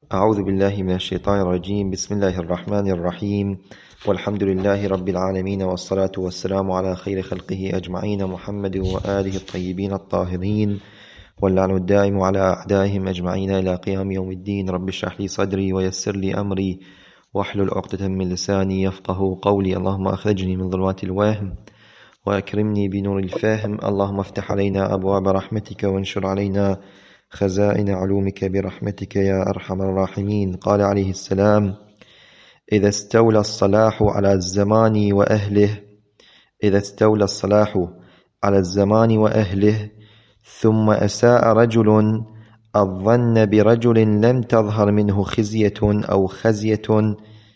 أعوذ بالله من الشيطان الرجيم. بسم الله الرحمن الرحيم، والحمد لله رب العالمين، والصلاة والسلام على خير خلقه أجمعين، محمد وآله الطيبين الطاهرين، واللعن الدائم على أعدائهم أجمعين إلى قيام يوم الدين. رب اشرح لي صدري ويسر لي أمري واحلل عقدة من لساني يفقه قولي. اللهم أخرجني من ظلمات الوهم وأكرمني بنور الفهم. اللهم افتح علينا أبواب رحمتك وانشر علينا خزائن علومك برحمتك يا أرحم الراحمين. قال عليه السلام: إذا استولى الصلاح على الزمان وأهله ثم أساء رجل الظن برجل لم تظهر منه خزية أو خزية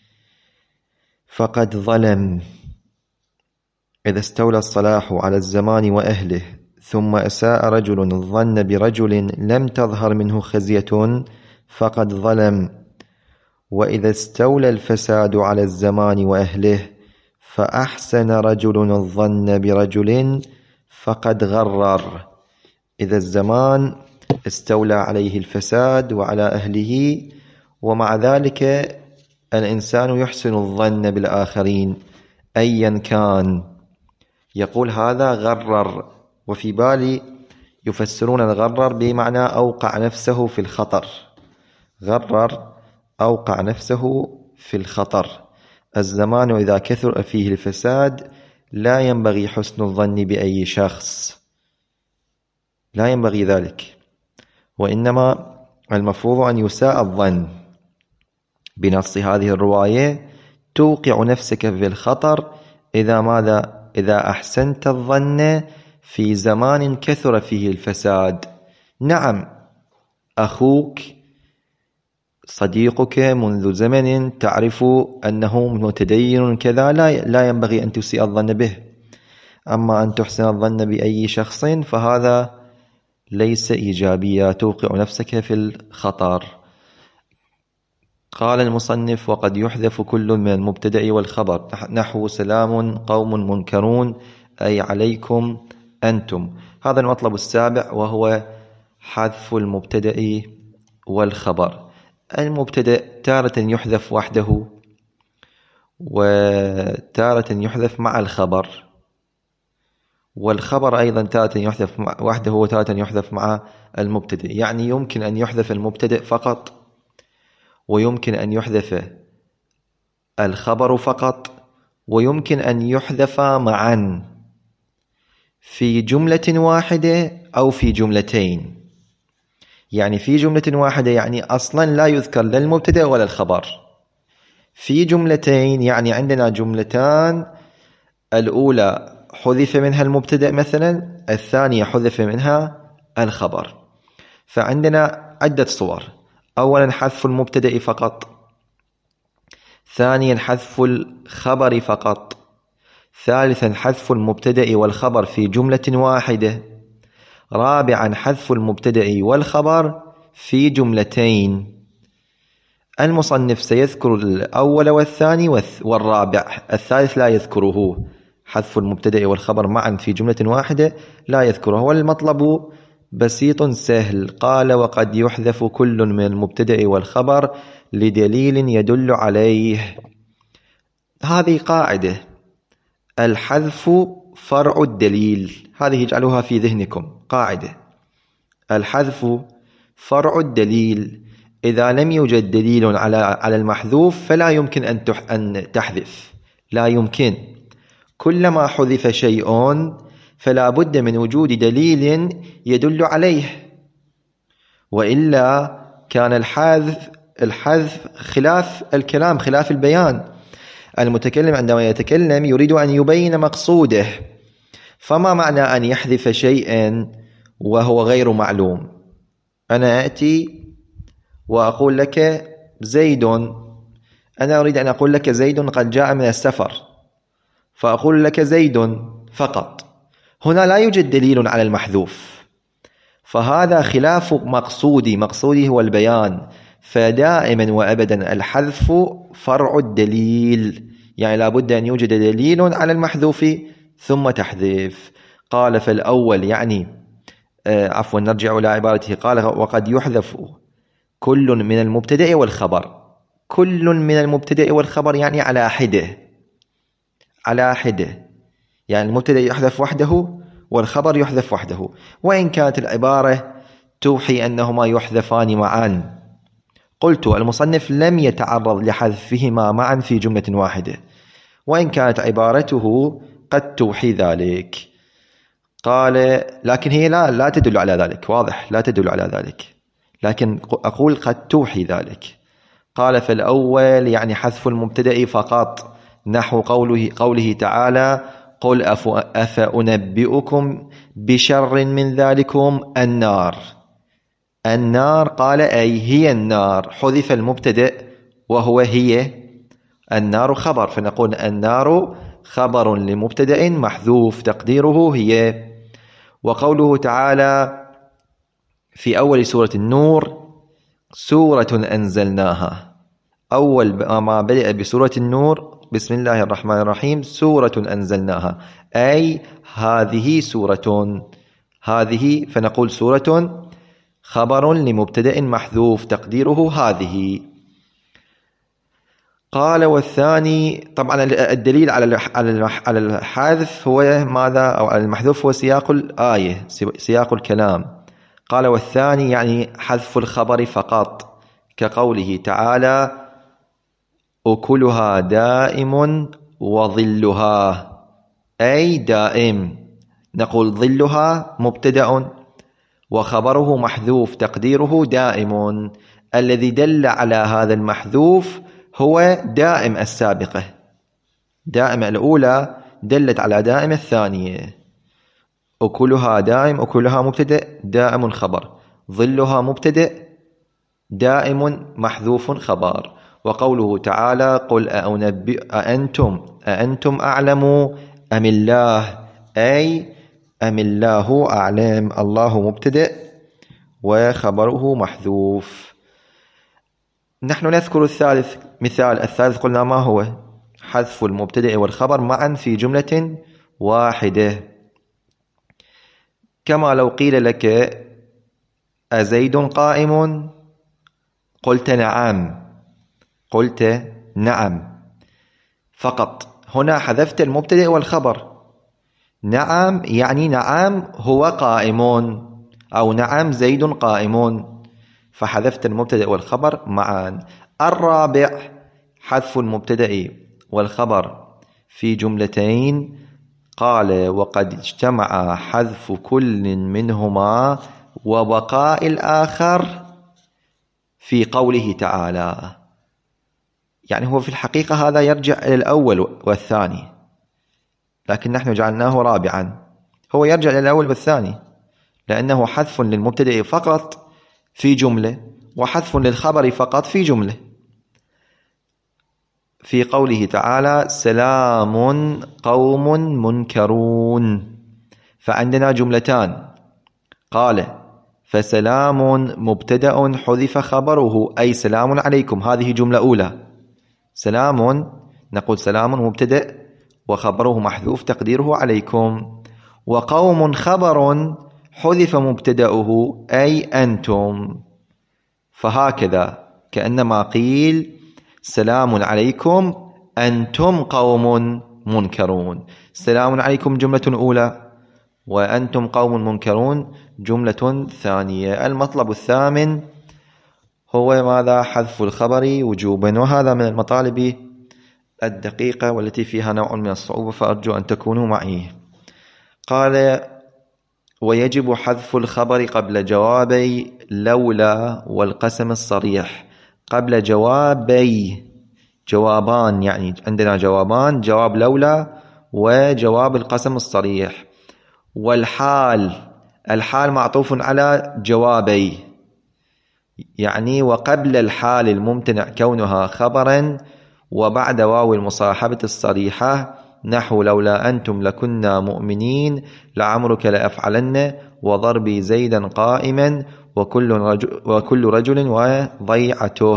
فقد ظلم. إذا استولى الصلاح على الزمان وأهله ثم أساء رجل الظن برجل لم تظهر منه خزية فقد ظلم. وإذا استولى الفساد على الزمان وأهله فأحسن رجل الظن برجل فقد غرر. إذا الزمان استولى عليه الفساد وعلى أهله، ومع ذلك الإنسان يحسن الظن بالآخرين أيا كان، يقول هذا غرر. وفي بالي يفسرون الغرر بمعنى أوقع نفسه في الخطر. غرر أوقع نفسه في الخطر. الزمان إذا كثر فيه الفساد لا ينبغي حسن الظن بأي شخص، لا ينبغي ذلك، وإنما المفروض أن يساء الظن. بنص هذه الرواية توقع نفسك في الخطر إذا أحسنت الظن في زمان كثر فيه الفساد. نعم، أخوك صديقك منذ زمن تعرف أنه متدين كذا، لا ينبغي أن تسيء الظن به. أما أن تحسن الظن بأي شخص فهذا ليس إيجابيا، توقع نفسك في الخطر. قال المصنف: وقد يحذف كل من المبتدأ والخبر، نحو سلام قوم منكرون، أي عليكم أنتم. هذا المطلب السابع، وهو حذف المبتدأ والخبر. المبتدأ تارة يحذف وحده، وتارة يحذف مع الخبر، والخبر أيضا تارة يحذف وحده وتارة يحذف مع المبتدأ. يعني يمكن أن يحذف المبتدأ فقط، ويمكن أن يحذف الخبر فقط، ويمكن أن يحذف معا في جملة واحدة أو في جملتين. يعني في جملة واحدة يعني أصلا لا يذكر لا المبتدأ ولا الخبر. في جملتين يعني عندنا جملتان، الأولى حذف منها المبتدأ مثلا، الثانية حذف منها الخبر. فعندنا عدة صور: أولا حذف المبتدأ فقط، ثانيا حذف الخبر فقط، ثالثا حذف المبتدأ والخبر في جملة واحدة، رابعا حذف المبتدأ والخبر في جملتين. المصنف سيذكر الأول والثاني والرابع، الثالث لا يذكره. حذف المبتدأ والخبر معا في جملة واحدة لا يذكره. والمطلب بسيط سهل. قال: وقد يحذف كل من المبتدأ والخبر لدليل يدل عليه. هذه قاعدة: الحذف فرع الدليل. هذه اجعلوها في ذهنكم قاعدة: الحذف فرع الدليل. إذا لم يوجد دليل على المحذوف فلا يمكن أن تحذف، لا يمكن. كلما حذف شيء فلا بد من وجود دليل يدل عليه، وإلا كان الحذف خلاف الكلام، خلاف البيان. المتكلم عندما يتكلم يريد أن يبين مقصوده، فما معنى أن يحذف شيئا وهو غير معلوم؟ أنا أتي وأقول لك زيد، أنا أريد أن أقول لك زيد قد جاء من السفر، فأقول لك زيد فقط. هنا لا يوجد دليل على المحذوف، فهذا خلاف مقصودي هو البيان. فدائما وأبدا الحذف فرع الدليل، يعني لا بد أن يوجد دليل على المحذوف ثم تحذيف. قال: فالأول يعني نرجع إلى عبارته. قال: وقد يحذف كل من المبتدأ والخبر. كل من المبتدأ والخبر يعني على حدة، على حدة، يعني المبتدأ يحذف وحده والخبر يحذف وحده، وإن كانت العبارة توحي أنهما يحذفان معا. قلت المصنف لم يتعرض لحذفهما معا في جملة واحدة، وإن كانت عبارته قد توحي ذلك. قال لكن هي لا تدل على ذلك، واضح لا تدل على ذلك، لكن أقول قد توحي ذلك. قال فالأول يعني حذف المبتدأ فقط، نحو قوله تعالى قل أفأنبئكم بشر من ذلكم النار. النار قال أي هي النار، حذف المبتدأ وهو هي، النار خبر، فنقول النار خبر لمبتدأ محذوف تقديره هي. وقوله تعالى في أول سورة النور سورة أنزلناها، أول ما بدأ بسورة النور بسم الله الرحمن الرحيم سورة أنزلناها، أي هذه سورة، هذه، فنقول سورة خبر لمبتدأ محذوف تقديره هذه. قال والثاني، طبعا الدليل على الحذف هو ماذا، أو على المحذوف هو سياق الآية، سياق الكلام. قال والثاني يعني حذف الخبر فقط، كقوله تعالى أكلها دائم وظلها، أي دائم، نقول ظلها مبتدأ وخبره محذوف تقديره دائم. الذي دل على هذا المحذوف هو دائم السابقة، دائم الأولى دلت على دائم الثانية. أكلها دائم، أكلها مبتدأ دائم خبر، ظلها مبتدأ دائم محذوف خبر. وقوله تعالى قل أأنتم أعلم أم الله، أي أم الله أعلم، الله مبتدأ وخبره محذوف. نحن نذكر الثالث، مثال الثالث قلنا ما هو، حذف المبتدأ والخبر معا في جملة واحدة، كما لو قيل لك أزيد قائم قلت نعم، قلت نعم فقط، هنا حذفت المبتدأ والخبر. نعم يعني نعم هو قائم، أو نعم زيد قائم، فحذفت المبتدأ والخبر معا. الرابع حذف المبتدأ والخبر في جملتين، قال وقد اجتمع حذف كل منهما وبقاء الآخر في قوله تعالى. يعني هو في الحقيقة هذا يرجع إلى الأول والثاني، لكن نحن جعلناه رابعا، هو يرجع إلى الأول والثاني، لأنه حذف للمبتدأ فقط في جملة وحذف للخبر فقط في جملة. في قوله تعالى سلام قوم منكرون، فعندنا جملتان، قال فسلام مبتدأ حذف خبره أي سلام عليكم، هذه جملة أولى، سلام نقول سلام مبتدأ وخبره محذوف تقديره عليكم. وقوم خبر حذف مبتدأه أي أنتم، فهكذا كأنما قيل سلام عليكم أنتم قوم منكرون، سلام عليكم جملة أولى وأنتم قوم منكرون جملة ثانية. المطلب الثامن هو ماذا، حذف الخبر وجوبا، وهذا من المطالب الدقيقة والتي فيها نوع من الصعوبة، فأرجو أن تكونوا معي. قال ويجب حذف الخبر قبل جوابي لولا والقسم الصريح. قبل جوابي، جوابان يعني عندنا جوابان، جواب لولا وجواب القسم الصريح. والحال، الحال معطوف على جوابي، يعني وقبل الحال الممتنع كونها خبرا وبعد واو المصاحبة الصريحة، نحو لولا أنتم لكنا مؤمنين لعمرك لأفعلن وضربي زيدا قائما وكل رجل وضيعته.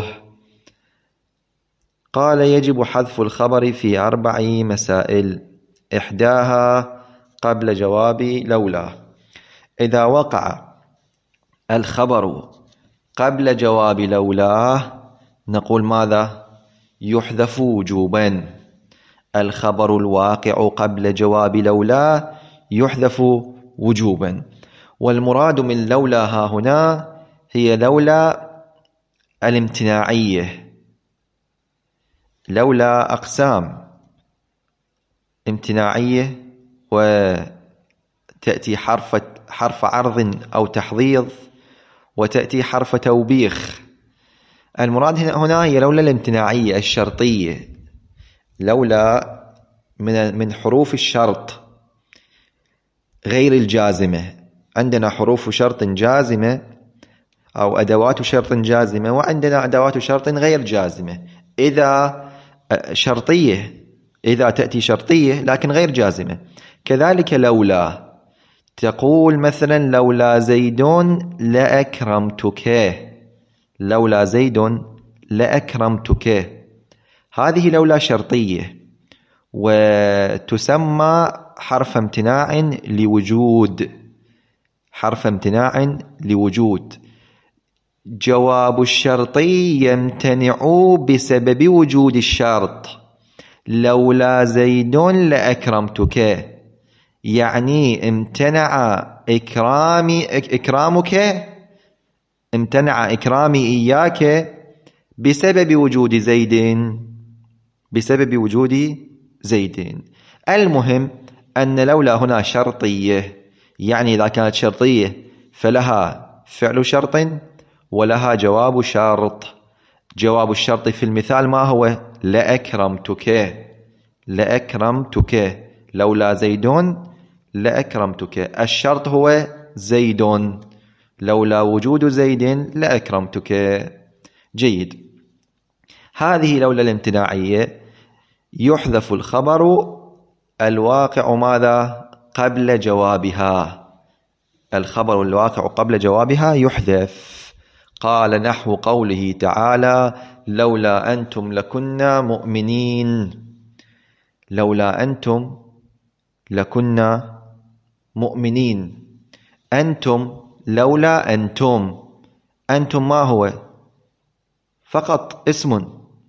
قال يجب حذف الخبر في 4 مسائل، إحداها قبل جواب لولا، إذا وقع الخبر قبل جواب لولا نقول ماذا؟ يحذف وجوبا. الخبر الواقع قبل جواب لولا يحذف وجوبا. والمراد من لولا ها هنا هي لولا الامتناعية. لولا أقسام: امتناعية، وتأتي حرف عرض أو تحضيض، وتأتي حرف توبيخ. المراد هنا هي لولا الامتناعية الشرطية. لولا من حروف الشرط غير الجازمة. عندنا حروف شرط جازمة أو أدوات شرط جازمة، وعندنا أدوات شرط غير جازمة. إذا شرطية، إذا تأتي شرطية لكن غير جازمة. كذلك لولا تقول مثلا لولا زيد لأكرمتك. لولا زيد لأكرمتك، هذه لولا شرطية، وتسمى حرف امتناع لوجود. حرف امتناع لوجود. جواب الشرطي يمتنع بسبب وجود الشرط. لولا زيد لأكرمتك، يعني امتنع إكرامك، امتنع إكرامي إياك بسبب وجود زيد. بسبب وجود زيد. المهم أن لولا هنا شرطية، يعني إذا كانت شرطية فلها فعل شرط ولها جواب شرط. جواب الشرط في المثال ما هو؟ لأكرمتك. لأكرمتك. لولا زيد لأكرمتك. الشرط هو زيد. لولا وجود زيد لأكرمتك. جيد. هذه لولا الامتناعية يحذف الخبر الواقع ماذا؟ قبل جوابها. الخبر الواقع قبل جوابها يحذف. قال نحو قوله تعالى لولا أنتم لكنا مؤمنين. لولا أنتم لكنا مؤمنين. أنتم، لولا أنتم. أنتم ما هو؟ فقط اسم،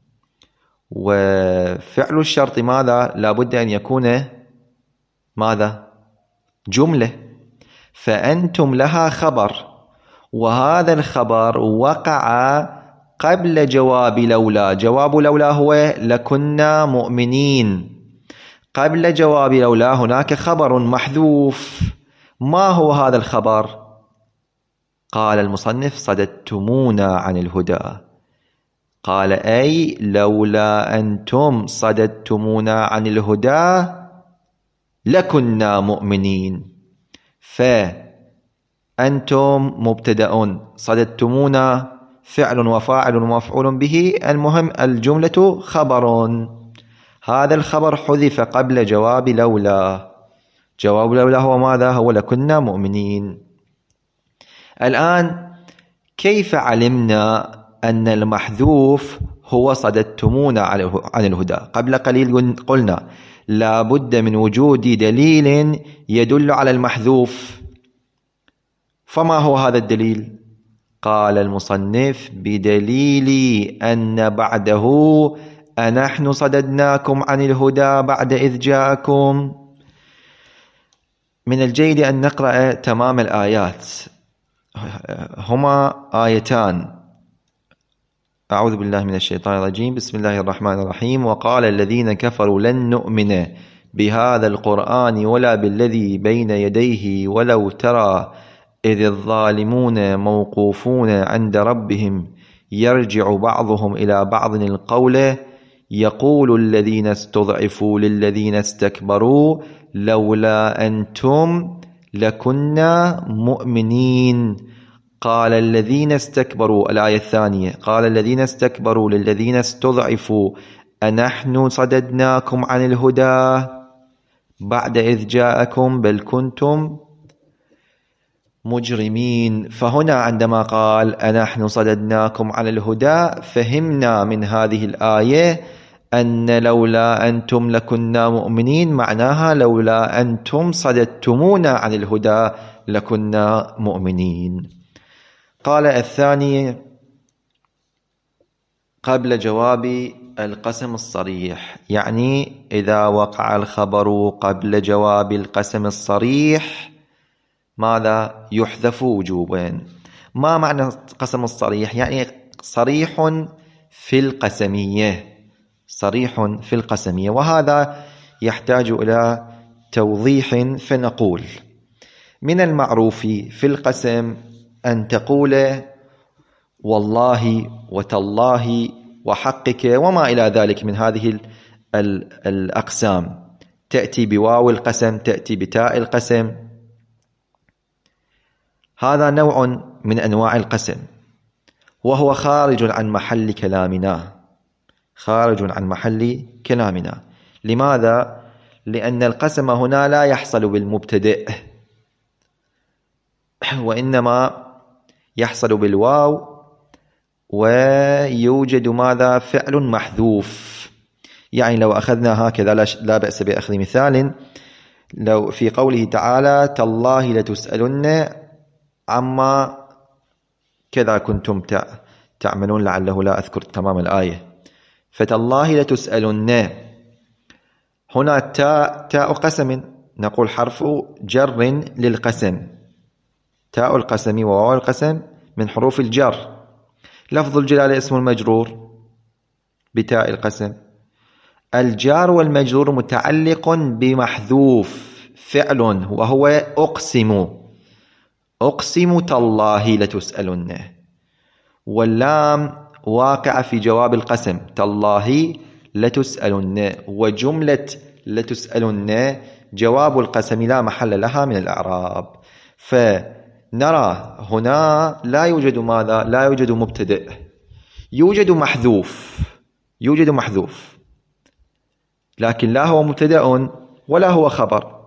وفعل الشرط ماذا؟ لابد أن يكون ماذا؟ جملة. فأنتم لها خبر، وهذا الخبر وقع قبل جواب لولا. جواب لولا هو لكنا مؤمنين. قبل جواب لولا هناك خبر محذوف. ما هو هذا الخبر؟ قال المصنف صددتمونا عن الهدى. قال أي لولا أنتم صددتمونا عن الهدى لكنا مؤمنين. فأنتم مبتدأ، صددتمونا فعل وفاعل ومفعول به. المهم الجملة خبر. هذا الخبر حذف قبل جواب لولا. جواب لولا هو ماذا؟ هو لكنا مؤمنين. الآن كيف علمنا أن المحذوف هو صددتمونا عن الهدى؟ قبل قليل قلنا لا بد من وجود دليل يدل على المحذوف. فما هو هذا الدليل؟ قال المصنف بدليل أن بعده أنحن صددناكم عن الهدى بعد إذ جاءكم. من الجيد أن نقرأ تمام الآيات. هما آيتان. أعوذ بالله من الشيطان الرجيم. بسم الله الرحمن الرحيم. وقال الذين كفروا لن نؤمن بهذا القرآن ولا بالذي بين يديه ولو ترى إذ الظالمون موقوفون عند ربهم يرجع بعضهم إلى بعض القول يقول الذين استضعفوا للذين استكبروا لولا أنتم لكنا مؤمنين. قال الذين استكبروا، الآية الثانية، قال الذين استكبروا للذين استضعفوا أنحن صددناكم عن الهدى بعد إذ جاءكم بل كنتم مجرمين. فهنا عندما قال أنحن صددناكم عن الهدى فهمنا من هذه الآية أن لولا أنتم لكنا مؤمنين معناها لولا أنتم صددتمونا عن الهدى لكنا مؤمنين. قال الثاني قبل جواب القسم الصريح، يعني إذا وقع الخبر قبل جواب القسم الصريح ماذا؟ يحذف وجوبا. ما معنى القسم الصريح؟ يعني صريح في القسمية، صريح في القسمية، وهذا يحتاج إلى توضيح. فنقول من المعروف في القسم أن تقول والله وتالله وحقك وما إلى ذلك من هذه الأقسام، تأتي بواو القسم، تأتي بتاء القسم، هذا نوع من أنواع القسم، وهو خارج عن محل كلامنا، خارج عن محل كلامنا. لماذا؟ لأن القسم هنا لا يحصل بالمبتدئ، وإنما يحصل بالواو، ويوجد ماذا؟ فعل محذوف. يعني لو أخذنا هكذا لا بأس بأخذ مثال، لو في قوله تعالى تالله لتسألن عما كذا كنتم تعملون، لعله لا أذكر تمام الآية، فتالله لتسألن، هنا تاء قسم، نقول حرف جر للقسم، تاء القسم وواو القسم من حروف الجر. لفظ الجلالة اسم المجرور بتاء القسم، الجار والمجرور متعلق بمحذوف فعل وهو أقسم، أقسم تالله لتسألن، واللام واقع في جواب القسم تالله لتسألن، وجملة لتسألن جواب القسم لا محل لها من الإعراب. فنرى هنا لا يوجد ماذا؟ لا يوجد مبتدئ، يوجد محذوف، يوجد محذوف، لكن لا هو مبتدأ ولا هو خبر،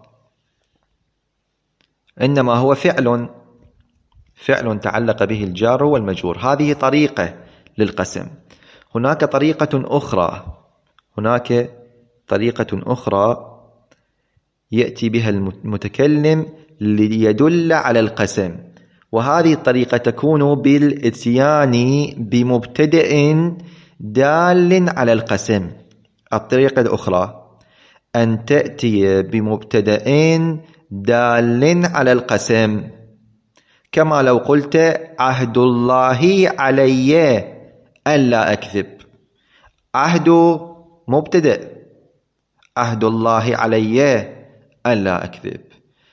إنما هو فعل تعلق به الجار والمجرور. هذه طريقة للقسم. هناك طريقة أخرى يأتي بها المتكلم ليدل على القسم، وهذه الطريقة تكون بالإتيان بمبتدئ دال على القسم. الطريقة الأخرى أن تأتي بمبتدأ دال على القسم، كما لو قلت عهد الله علي ألا أكذب، عهد مبتدأ، عهد الله علي ألا أكذب،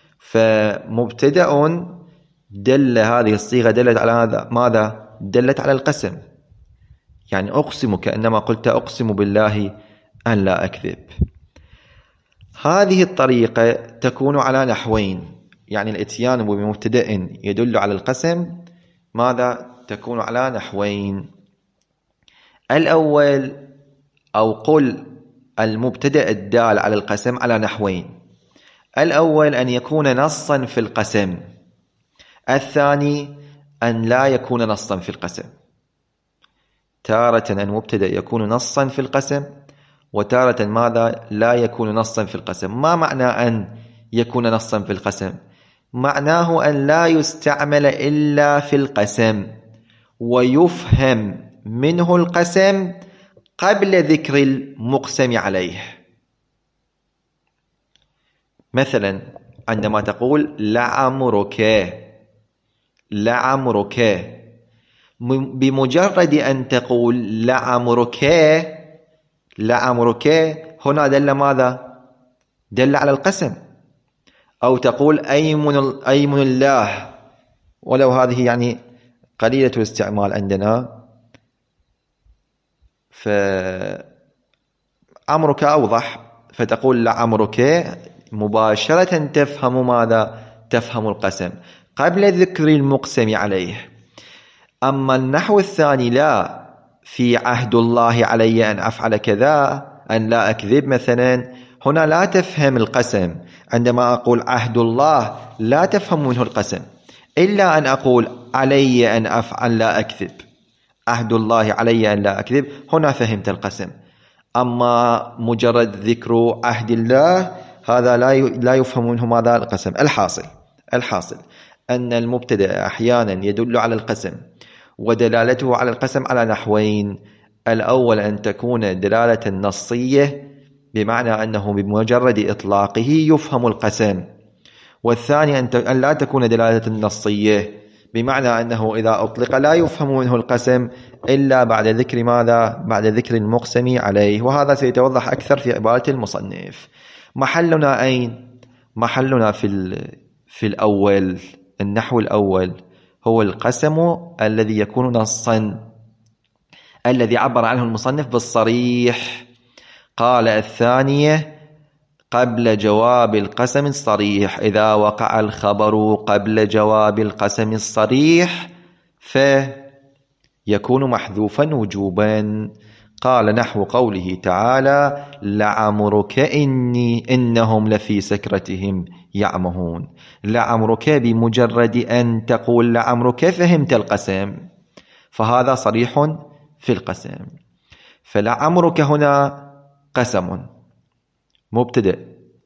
فمبتدأ دل، هذه الصيغة دلت على هذا ماذا؟ دلت على القسم، يعني أقسم، كأنما قلت أقسم بالله أن لا أكذب. هذه الطريقة تكون على نحوين، يعني الاتيان بمبتدأ يدل على القسم ماذا؟ تكون على نحوين. الأول، أو قل المبتدأ الدال على القسم على نحوين، الأول أن يكون نصا في القسم، الثاني أن لا يكون نصا في القسم. تارة المبتدأ يكون نصا في القسم، وتارة ماذا؟ لا يكون نصا في القسم. ما معنى أن يكون نصا في القسم؟ معناه أن لا يستعمل إلا في القسم، ويفهم منه القسم قبل ذكر المقسم عليه. مثلا عندما تقول لعمرك، لعمرك، بمجرد أن تقول لعمرك، لعمرك، هنا دل ماذا؟ دل على القسم. أو تقول أيمن الله، ولو هذه يعني قليلة الاستعمال عندنا، فعمرك أوضح، فتقول لعمرك مباشرة تفهم ماذا؟ تفهم القسم قبل ذكر المقسم عليه. أما النحو الثاني لا، في عهد الله علي أن أفعل كذا، أن لا أكذب مثلا، هنا لا تفهم القسم. عندما أقول عهد الله لا تفهم منه القسم، إلا أن أقول علي أن أفعل لا أكذب، عهد الله علي أن لا أكذب، هنا فهمت القسم. أما مجرد ذكر عهد الله هذا لا يفهم منه ماذا؟ القسم. الحاصل أن المبتدأ أحيانا يدل على القسم، ودلالته على القسم على نحوين: الأول أن تكون دلالة نصية بمعنى أنه بمجرد إطلاقه يفهم القسم، والثاني أن لا تكون دلالة نصية بمعنى أنه إذا أطلق لا يفهم منه القسم إلا بعد ذكر ماذا؟ بعد ذكر المقسم عليه، وهذا سيتوضح أكثر في عبارة المصنف. محلنا أين؟ محلنا في الأول، النحو الأول هو القسم الذي يكون نصا، الذي عبر عنه المصنف بالصريح. قال الثانية قبل جواب القسم الصريح، إذا وقع الخبر قبل جواب القسم الصريح فيكون محذوفا وجوبا. قال نحو قوله تعالى لعمرك إنهم لفي سكرتهم يعمهون. لعمرك بمجرد أن تقول لعمرك فهمت القسم، فهذا صريح في القسم. فلعمرك هنا قسم مبتدأ،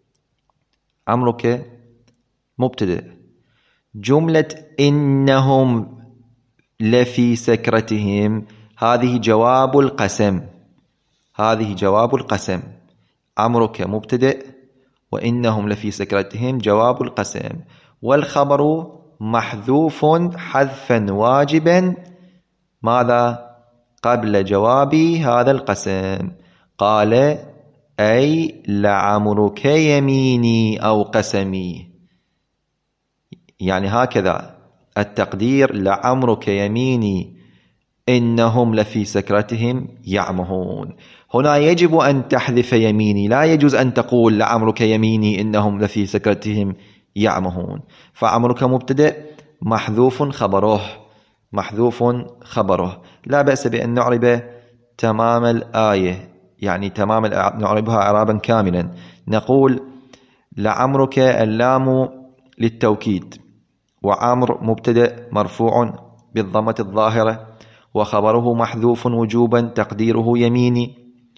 عمرك مبتدأ، جملة إنهم لفي سكرتهم هذه جواب القسم، هذه جواب القسم. عمرك مبتدأ وإنهم لفي سكرتهم جواب القسم، والخبر محذوف حذفا واجبا ماذا؟ قبل جواب هذا القسم. قال أي لعمرك يميني أو قسمي، يعني هكذا التقدير لعمرك يميني إنهم لفي سكرتهم يعمهون. هنا يجب أن تحذف يميني، لا يجوز أن تقول لعمرك يميني إنهم لفي سكرتهم يعمهون. فعمرك مبتدأ محذوف خبره، محذوف خبره. لا بأس بأن نعرب تمام الآية، يعني تمام نعربها إعرابا كاملا. نقول لعمرك اللام للتوكيد، وعمر مبتدأ مرفوع بالضمة الظاهرة، وخبره محذوف وجوبا تقديره يميني.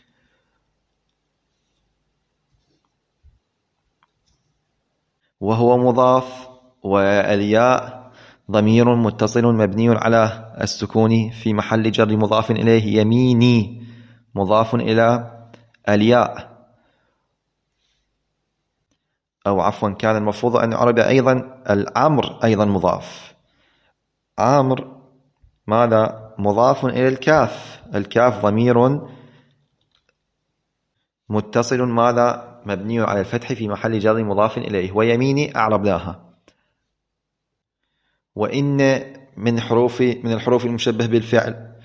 وهو مضاف، والياء ضمير متصل مبني على السكون في محل جر مضاف إليه. يميني مضاف إلى الياء، أو عفوا كان المفروض أن نعرب أيضا العمر أيضا مضاف. عمر ماذا؟ مضاف إلى الكاف، الكاف ضمير متصل ماذا؟ مبني على الفتح في محل جر مضاف إليه. ويميني أعربناها. وإن من الحروف المشبه بالفعل،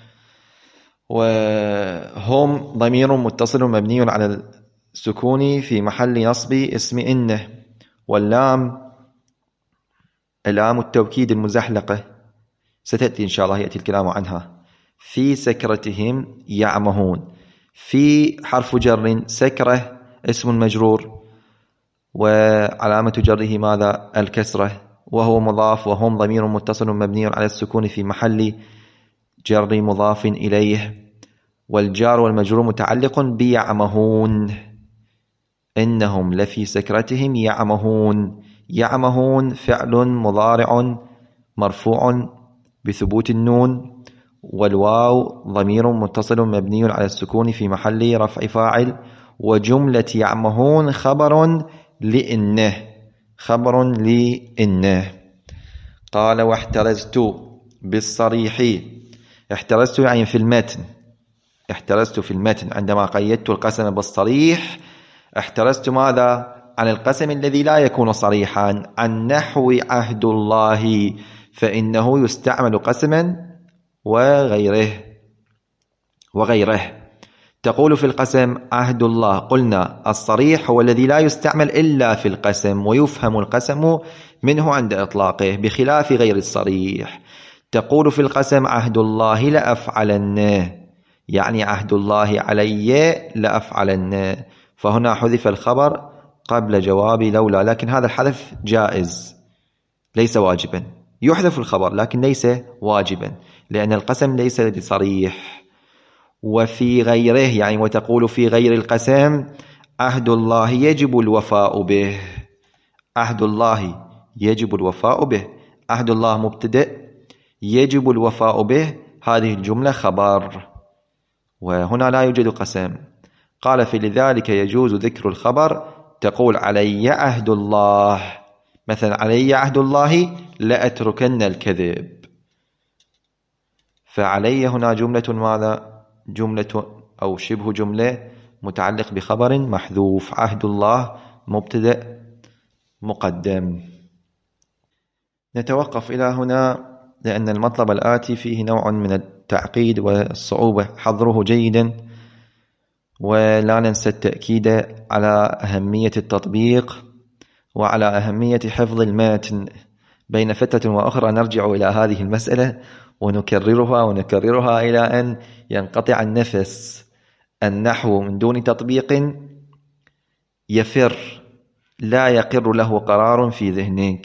وهم ضمير متصل مبني على السكون في محل نصب اسم إنه. واللام لام التوكيد المزحلقة ستأتي إن شاء الله، يأتي الكلام عنها. في سكرتهم يعمهون، في حرف جر، سكرة اسم مجرور وعلامة جره ماذا؟ الكسرة، وهو مضاف، وهم ضمير متصل مبني على السكون في محل جر مضاف إليه. والجار والمجرور متعلق بيعمهون، إنهم لفي سكرتهم يعمهون. يعمهون فعل مضارع مرفوع بثبوت النون، والواو ضمير متصل مبني على السكون في محل رفع فاعل. وجملة يعمهون خبر لإنه، خبر لإنه. قال واحترزت بالصريح. احترزت يعني في المتن، احترزت في المتن عندما قيدت القسم بالصريح. احترزت ماذا؟ عن القسم الذي لا يكون صريحا، عن نحو عهد الله، فإنه يستعمل قسما وغيره. تقول في القسم عهد الله، قلنا الصريح هو الذي لا يستعمل إلا في القسم، ويفهم القسم منه عند إطلاقه بخلاف غير الصريح. تقول في القسم عهد الله لأفعلن، يعني عهد الله علي لأفعلن، فهنا حذف الخبر قبل جواب لولا، لكن هذا الحذف جائز ليس واجبا. يحذف الخبر لكن ليس واجبا، لأن القسم ليس بصريح. وفي غيره يعني وتقول في غير القسم عهد الله يجب الوفاء به، عهد الله يجب الوفاء به. عهد الله مبتدأ يجب الوفاء به، هذه الجملة خبر، وهنا لا يوجد قسم. قال فلذلك يجوز ذكر الخبر، تقول علي عهد الله، مثلا علي عهد الله لأتركن الكذب، فعلي هنا جملة ماذا؟ جملة أو شبه جملة متعلق بخبر محذوف، عهد الله مبتدأ مقدم. نتوقف إلى هنا لأن المطلب الآتي فيه نوع من التعقيد والصعوبة، حضره جيدا، ولا ننسى التأكيد على أهمية التطبيق وعلى أهمية حفظ المتن. بين فترة وأخرى نرجع إلى هذه المسألة ونكررها إلى أن ينقطع النفس. النحو من دون تطبيق يفر، لا يقر له قرار في ذهنك.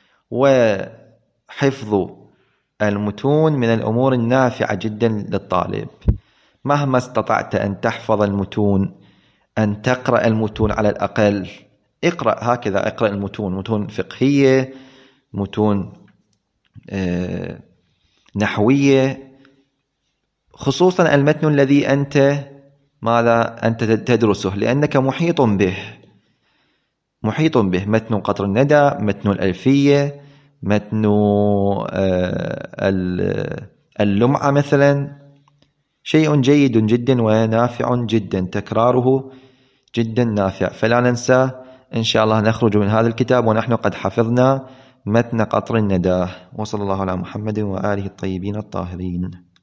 وحفظ المتون من الأمور النافعة جدا للطالب، مهما استطعت أن تحفظ المتون، أن تقرأ المتون على الأقل، اقرأ هكذا، اقرأ المتون، متون فقهية، متون نحوية، خصوصا المتن الذي أنت تدرسه، لأنك محيط به، متن قطر الندى، متن الألفية، متن اللمعة مثلا، شيء جيد جدا ونافع جدا، تكراره جدا نافع. فلا ننسى إن شاء الله نخرج من هذا الكتاب ونحن قد حفظنا متن قطر الندى. وصلى الله على محمد وآله الطيبين الطاهرين.